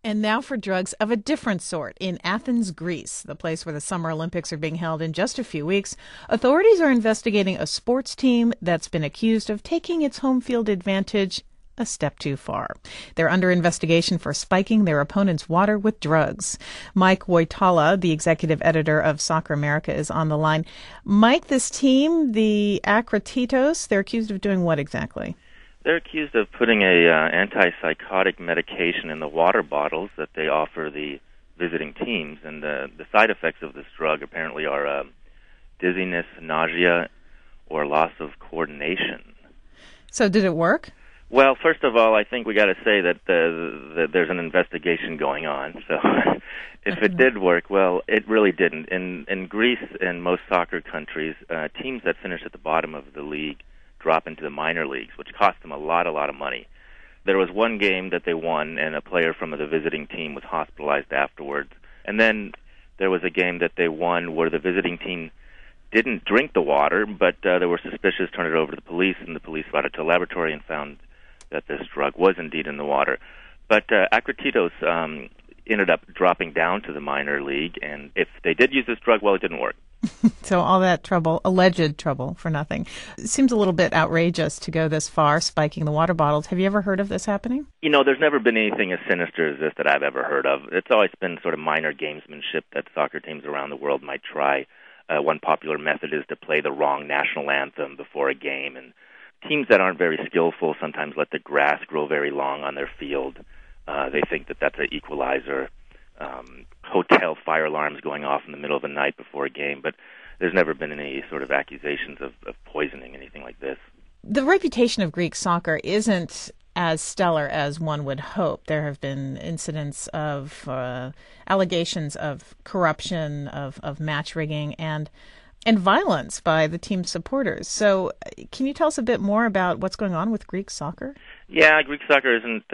And now for drugs of a different sort. In Athens, Greece, the place where the Summer Olympics are being held in just a few weeks, authorities are investigating a sports team that's been accused of taking its home field advantage a step too far. They're under investigation for spiking their opponent's water with drugs. Mike Woitala, the executive editor of Soccer America, is on the line. Mike, this team, the Akratitos, they're accused of doing what exactly? They're accused of putting a antipsychotic medication in the water bottles that they offer the visiting teams, and the side effects of this drug apparently are dizziness, nausea, or loss of coordination. So did it work? Well, first of all, I think we got to say that there's an investigation going on. So if it did work, well, it really didn't. In Greece and most soccer countries, teams that finish at the bottom of the league drop into the minor leagues, which cost them a lot of money. There was one game that they won, and a player from the visiting team was hospitalized afterwards. And then there was a game that they won where the visiting team didn't drink the water, but they were suspicious, turned it over to the police, and the police brought it to a laboratory and found that this drug was indeed in the water. But Akratitos ended up dropping down to the minor league, and if they did use this drug, well, it didn't work. So all that trouble, alleged trouble, for nothing. It seems a little bit outrageous to go this far, spiking the water bottles. Have you ever heard of this happening? You know, there's never been anything as sinister as this that I've ever heard of. It's always been sort of minor gamesmanship that soccer teams around the world might try. One popular method is to play the wrong national anthem before a game, and teams that aren't very skillful sometimes let the grass grow very long on their field. They think that that's an equalizer. Hotel fire alarms going off in the middle of the night before a game, but there's never been any sort of accusations of poisoning, anything like this. The reputation of Greek soccer isn't as stellar as one would hope. There have been incidents of allegations of corruption, of match rigging, and violence by the team's supporters. So can you tell us a bit more about what's going on with Greek soccer? Yeah, Greek soccer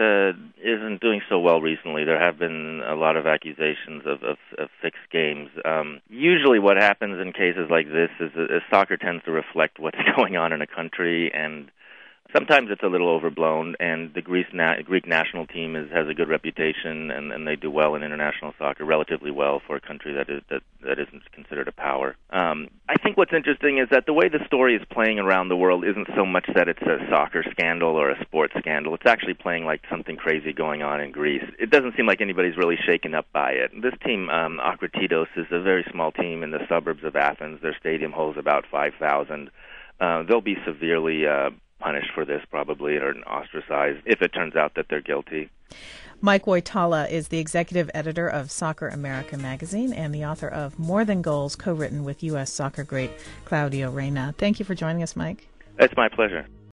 isn't doing so well recently. There have been a lot of accusations of fixed games. Usually what happens in cases like this is soccer tends to reflect what's going on in a country, and sometimes it's a little overblown, and the Greek national team has a good reputation, and they do well in international soccer, relatively well for a country that isn't considered a power. I think what's interesting is that the way the story is playing around the world isn't so much that it's a soccer scandal or a sports scandal. It's actually playing like something crazy going on in Greece. It doesn't seem like anybody's really shaken up by it. This team, Akratitos, is a very small team in the suburbs of Athens. Their stadium holds about 5,000. They'll be severely punished for this probably, or ostracized if it turns out that they're guilty. Mike Woitala is the executive editor of Soccer America magazine and the author of More Than Goals, co-written with U.S. soccer great Claudio Reyna. Thank you for joining us, Mike. It's my pleasure.